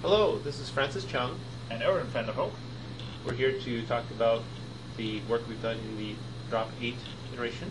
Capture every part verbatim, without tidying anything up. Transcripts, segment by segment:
Hello, this is Francis Chung. And Aaron van der Hoek. We're here to talk about the work we've done in the drop eight iteration.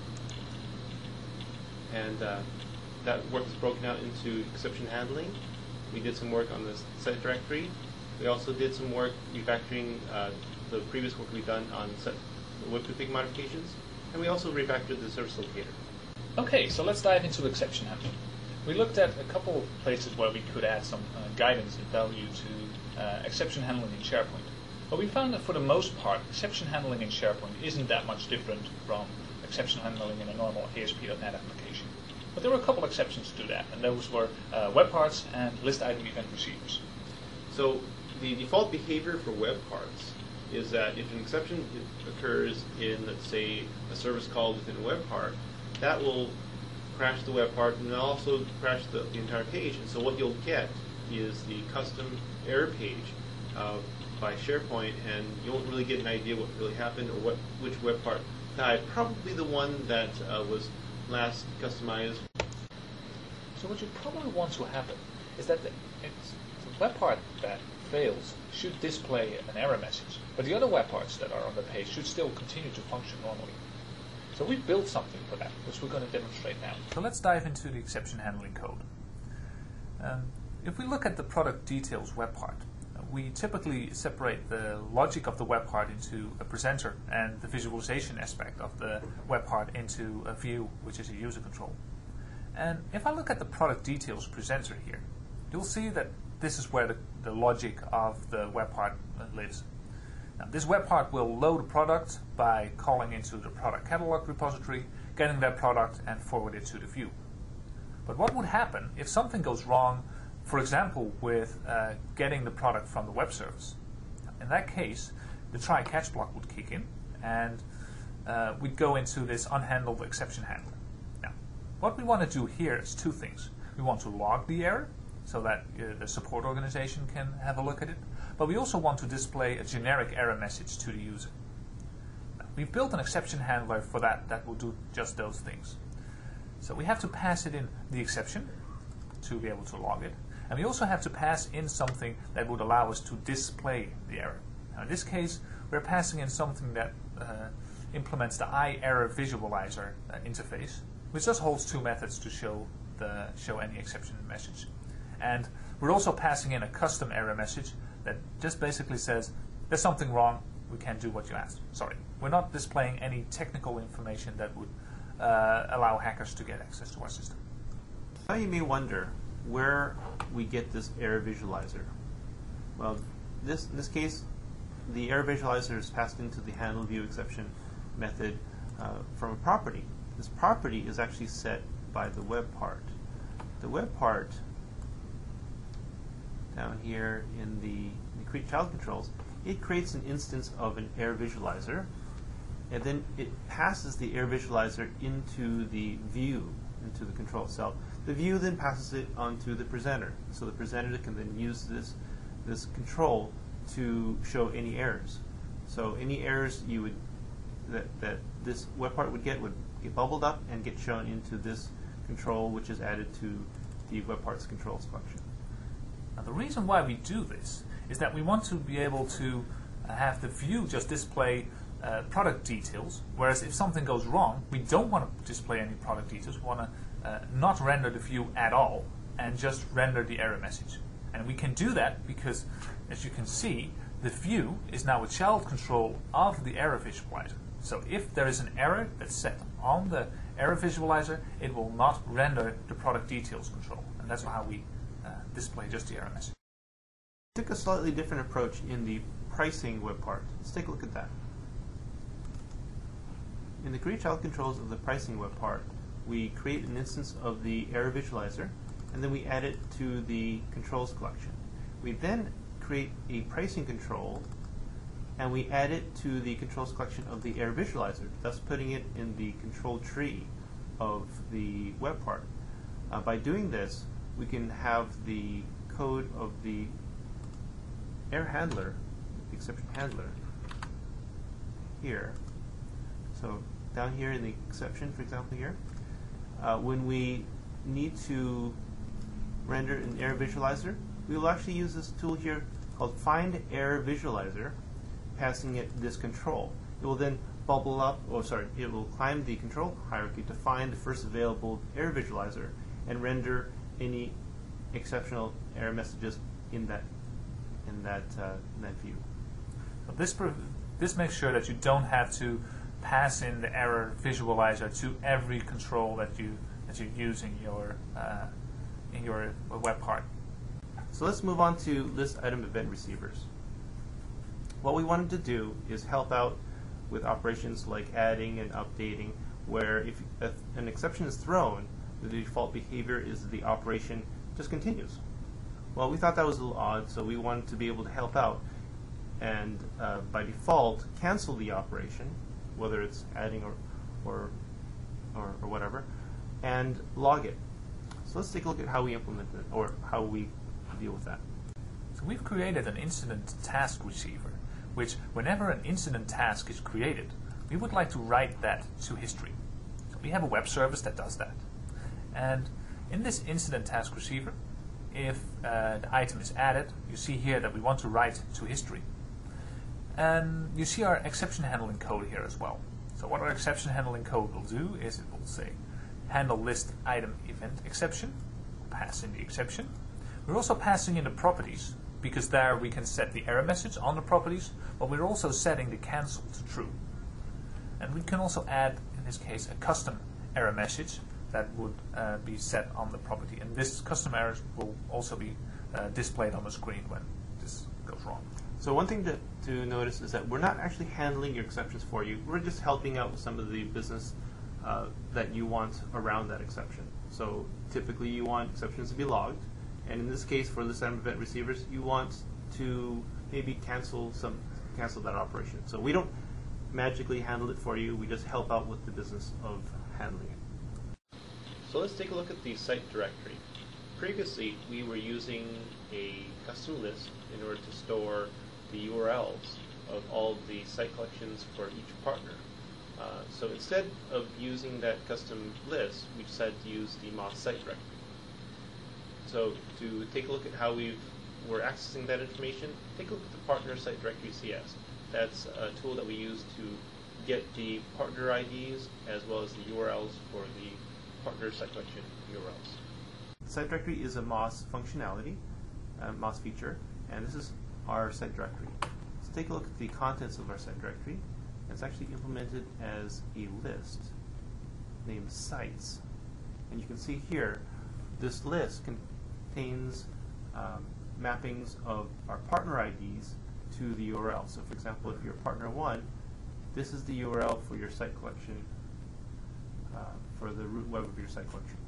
And uh, that work is broken out into exception handling. We did some work on the set directory. We also did some work refactoring uh, the previous work we've done on set web config modifications. And we also refactored the service locator. Okay, so let's dive into exception handling. We looked at a couple of places where we could add some uh, guidance and value to uh, exception handling in SharePoint. But we found that for the most part, exception handling in SharePoint isn't that much different from exception handling in a normal A S P dot net application. But there were a couple exceptions to that, and those were uh, web parts and list item event receivers. So the default behavior for web parts is that if an exception occurs in, let's say, a service call within a web part, that will crash the web part and also crash the, the entire page. And so what you'll get is the custom error page uh, by SharePoint, and you won't really get an idea what really happened or what which web part died. Probably the one that uh, was last customized. So what you probably want to happen is that the, it's, the web part that fails should display an error message, but the other web parts that are on the page should still continue to function normally. So we built something for that, which we're going to demonstrate now. So let's dive into the exception handling code. Um, if we look at the product details web part, uh, we typically separate the logic of the web part into a presenter and the visualization aspect of the web part into a view, which is a user control. And if I look at the product details presenter here, you'll see that this is where the, the logic of the web part uh, lives. Now, this web part will load a product by calling into the product catalog repository, getting that product, and forward it to the view. But what would happen if something goes wrong, for example, with uh, getting the product from the web service? In that case, the try catch block would kick in, and uh, we'd go into this unhandled exception handling. Now, what we want to do here is two things. We want to log the error so that uh, the support organization can have a look at it. But we also want to display a generic error message to the user. Now, we've built an exception handler for that that will do just those things. So we have to pass it in the exception to be able to log it. And we also have to pass in something that would allow us to display the error. Now, in this case, we're passing in something that uh, implements the iError visualizer uh, interface, which just holds two methods to show, the, show any exception message. And we're also passing in a custom error message that just basically says, there's something wrong, we can't do what you asked. Sorry. We're not displaying any technical information that would uh, allow hackers to get access to our system. Now you may wonder where we get this error visualizer. Well, this, in this case, the error visualizer is passed into the handle view exception method uh, from a property. This property is actually set by the web part. The web part down here in the, in the create child controls, it creates an instance of an error visualizer, and then it passes the error visualizer into the view, into the control itself. The view then passes it onto the presenter, so the presenter can then use this this control to show any errors. So any errors you would that that this web part would get would get bubbled up and get shown into this control, which is added to the web parts controls function. Now, the reason why we do this is that we want to be able to uh, have the view just display uh, product details, whereas if something goes wrong, we don't want to display any product details. We want to uh, not render the view at all and just render the error message. And we can do that because, as you can see, the view is now a child control of the error visualizer. So if there is an error that's set on the error visualizer, it will not render the product details control. And that's how we Uh, display just the error message. We took a slightly different approach in the pricing web part. Let's take a look at that. In the create child controls of the pricing web part, we create an instance of the error visualizer, and then we add it to the controls collection. We then create a pricing control, and we add it to the controls collection of the error visualizer, thus putting it in the control tree of the web part. Uh, by doing this, we can have the code of the error handler, the exception handler, here. So down here in the exception, for example, here, uh, when we need to render an error visualizer, we will actually use this tool here called Find Error Visualizer, passing it this control. It will then bubble up, or sorry, it will climb the control hierarchy to find the first available error visualizer and render any exceptional error messages in that in that uh, in that view. So this this makes sure that you don't have to pass in the error visualizer to every control that you that you use in your uh, in your web part. So let's move on to list item event receivers. What we wanted to do is help out with operations like adding and updating, where if, if an exception is thrown, the default behavior is the operation just continues. Well, we thought that was a little odd, so we wanted to be able to help out and uh, by default cancel the operation, whether it's adding or, or, or, or whatever, and log it. So let's take a look at how we implement it, or how we deal with that. So we've created an incident task receiver, which whenever an incident task is created, we would like to write that to history. So we have a web service that does that. And in this incident task receiver, if uh, the item is added, you see here that we want to write to history. And you see our exception handling code here as well. So what our exception handling code will do is it will say handle list item event exception, pass in the exception. We're also passing in the properties, because there we can set the error message on the properties, but we're also setting the cancel to true. And we can also add, in this case, a custom error message that would uh, be set on the property. And this custom error will also be uh, displayed on the screen when this goes wrong. So one thing to, to notice is that we're not actually handling your exceptions for you. We're just helping out with some of the business uh, that you want around that exception. So typically you want exceptions to be logged. And in this case, for list item event receivers, you want to maybe cancel some cancel that operation. So we don't magically handle it for you. We just help out with the business of handling it. So let's take a look at the site directory. Previously, we were using a custom list in order to store the U R Ls of all of the site collections for each partner. Uh, so instead of using that custom list, we decided to use the Moz site directory. So to take a look at how we we're accessing that information, take a look at the partner site directory C S. That's a tool that we use to get the partner I Ds as well as the U R Ls for the partner site collection U R Ls. The site directory is a Moz functionality, a Moz feature, and this is our site directory. Let's take a look at the contents of our site directory. It's actually implemented as a list named sites. And you can see here, this list contains um, mappings of our partner I Ds to the U R L. So for example, if you're partner one, this is the U R L for your site collection, uh, for the root web of your site collection.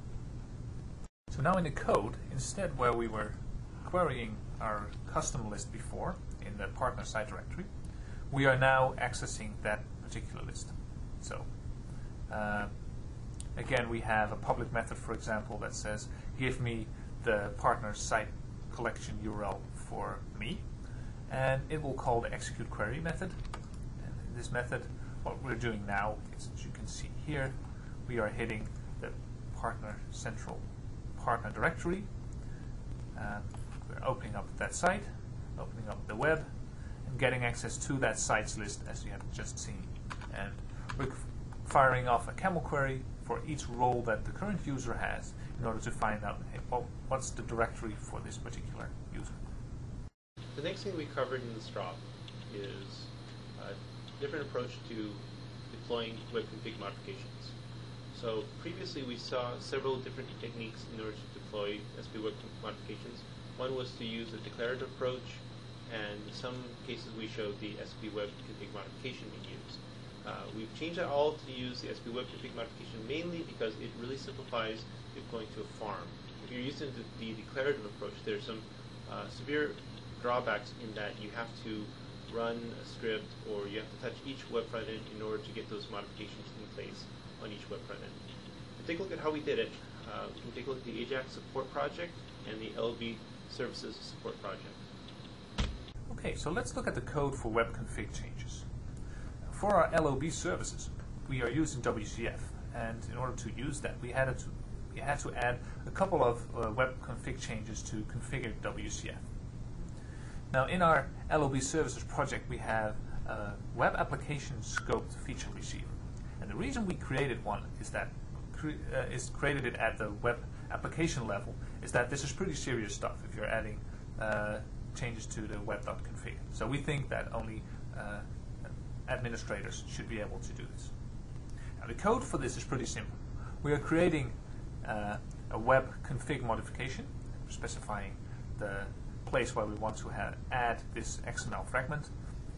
So now in the code, instead where we were querying our custom list before in the partner site directory, we are now accessing that particular list. So uh, again, we have a public method, for example, that says give me the partner site collection U R L for me, and it will call the execute query method. And in this method, what we're doing now is, as you can see here, we are hitting the partner central partner directory. Uh, we're opening up that site, opening up the web, and getting access to that sites list as you have just seen. And we're firing off a camel query for each role that the current user has in order to find out, hey, well, what's the directory for this particular user. The next thing we covered in this drop is a different approach to deploying web config modifications. So previously we saw several different techniques in order to deploy S P web modifications. One was to use a declarative approach, and in some cases we showed the S P web config modification being used. Uh, we've changed that all to use the S P web config modification mainly because it really simplifies deploying to a farm. If you're using the, the declarative approach, there's some uh, severe drawbacks in that you have to run a script, or you have to touch each web front end in order to get those modifications in place on each web front end. To take a look at how we did it, uh, we can take a look at the Ajax support project and the L B services support project. Okay, so let's look at the code for web config changes. For our L O B services, we are using W C F, and in order to use that, we had to you had to add a couple of uh, web config changes to configure W C F. Now, in our L O B services project, we have a web application scoped feature receiver. And the reason we created one is that cre uh, is created it at the web application level is that this is pretty serious stuff if you're adding uh, changes to the web.config. So we think that only uh, administrators should be able to do this. Now, the code for this is pretty simple. We are creating uh, a web config modification, specifying the place where we want to have add this X M L fragment.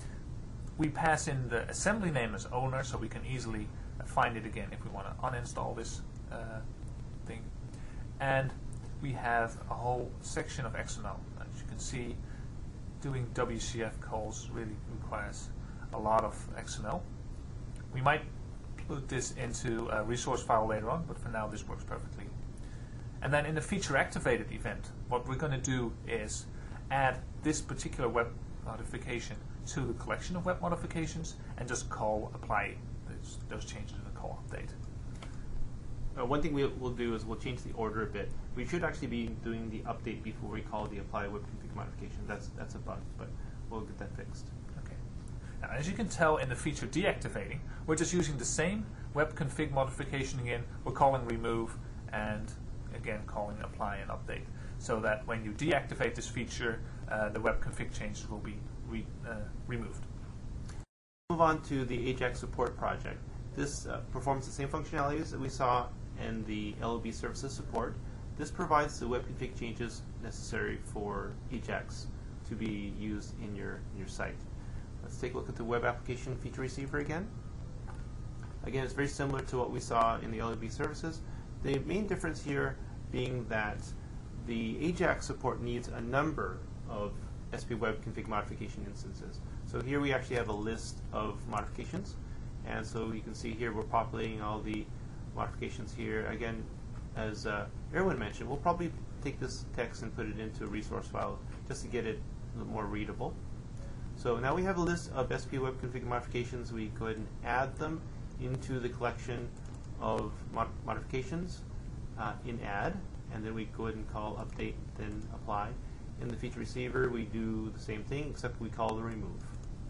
We pass in the assembly name as owner, so we can easily uh, find it again if we want to uninstall this uh, thing. And we have a whole section of X M L. As you can see, doing W C F calls really requires a lot of X M L. We might put this into a resource file later on, but for now this works perfectly. And then in the feature activated event, what we're going to do is add this particular web modification to the collection of web modifications and just call apply those, those changes in the call update. Uh, one thing we, we'll do is we'll change the order a bit. We should actually be doing the update before we call the apply web config modification. That's that's a bug, but we'll get that fixed. Okay. Now, as you can tell in the feature deactivating, we're just using the same web config modification again. We're calling remove and again calling apply and update, so that when you deactivate this feature, uh, the web config changes will be re, uh, removed. Move on to the Ajax support project. This uh, performs the same functionalities that we saw in the L O B services support. This provides the web config changes necessary for Ajax to be used in your, in your site. Let's take a look at the web application feature receiver again. Again, it's very similar to what we saw in the L O B services. The main difference here being that the Ajax support needs a number of S P web config modification instances. So here we actually have a list of modifications, and so you can see here we're populating all the modifications here. Again, as uh, Erwin mentioned, we'll probably take this text and put it into a resource file just to get it a little more readable. So now we have a list of S P web config modifications. We go ahead and add them into the collection of mod modifications uh, in add, and then we go ahead and call update, then apply. In the feature receiver, we do the same thing, except we call the remove.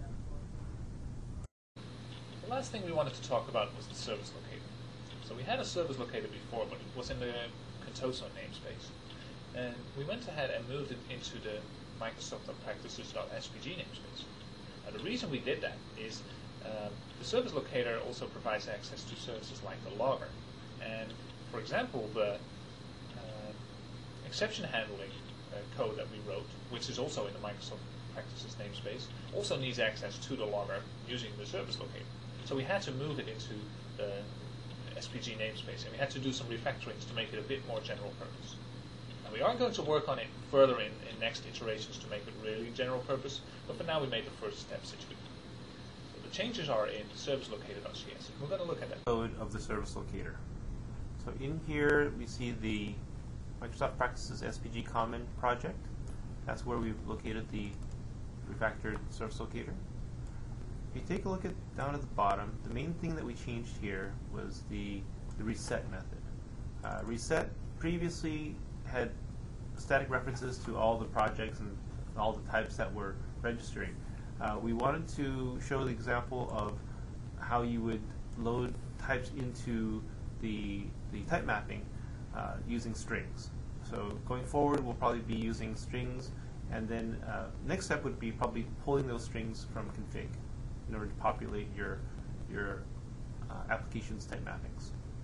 The last thing we wanted to talk about was the service locator. So we had a service locator before, but it was in the Contoso namespace. And we went ahead and moved it into the Microsoft.practices.spg namespace. Now, the reason we did that is um, the service locator also provides access to services like the logger. And for example, the uh, exception handling uh, code that we wrote, which is also in the Microsoft Practices namespace, also needs access to the logger using the service locator. So we had to move it into the S P G namespace, and we had to do some refactorings to make it a bit more general purpose. And we are going to work on it further in, in next iterations to make it really general purpose, but for now we made the first steps into it. So the changes are in servicelocator.cs. We're going to look at that. Code of the service locator. So in here we see the Microsoft Practices S P G Common project. That's where we've located the refactored service locator. If you take a look at down at the bottom, the main thing that we changed here was the, the reset method. Uh, reset previously had static references to all the projects and all the types that were registering. Uh, we wanted to show the example of how you would load types into the, the type mapping uh, using strings. So going forward, we'll probably be using strings, and then uh, next step would be probably pulling those strings from config in order to populate your, your uh, application's type mappings.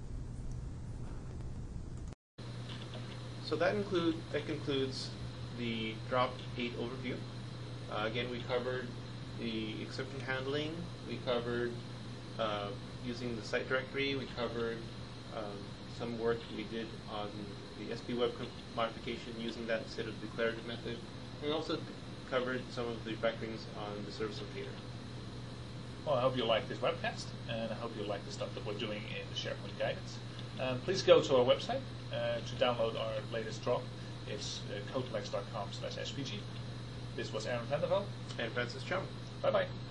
So that, include, that concludes the drop eight overview. Uh, again, we covered the exception handling, we covered uh, using the site directory, we covered um, some work we did on the S P web modification using that instead of the declarative method. We also covered some of the refactorings on the service locator. Well, I hope you like this webcast, and I hope you like the stuff that we're doing in the SharePoint guidance. Um, please go to our website uh, to download our latest drop. It's uh, codeflex dot com slash S P G. This was Aaron van der Velde and Francis Chung. Bye-bye.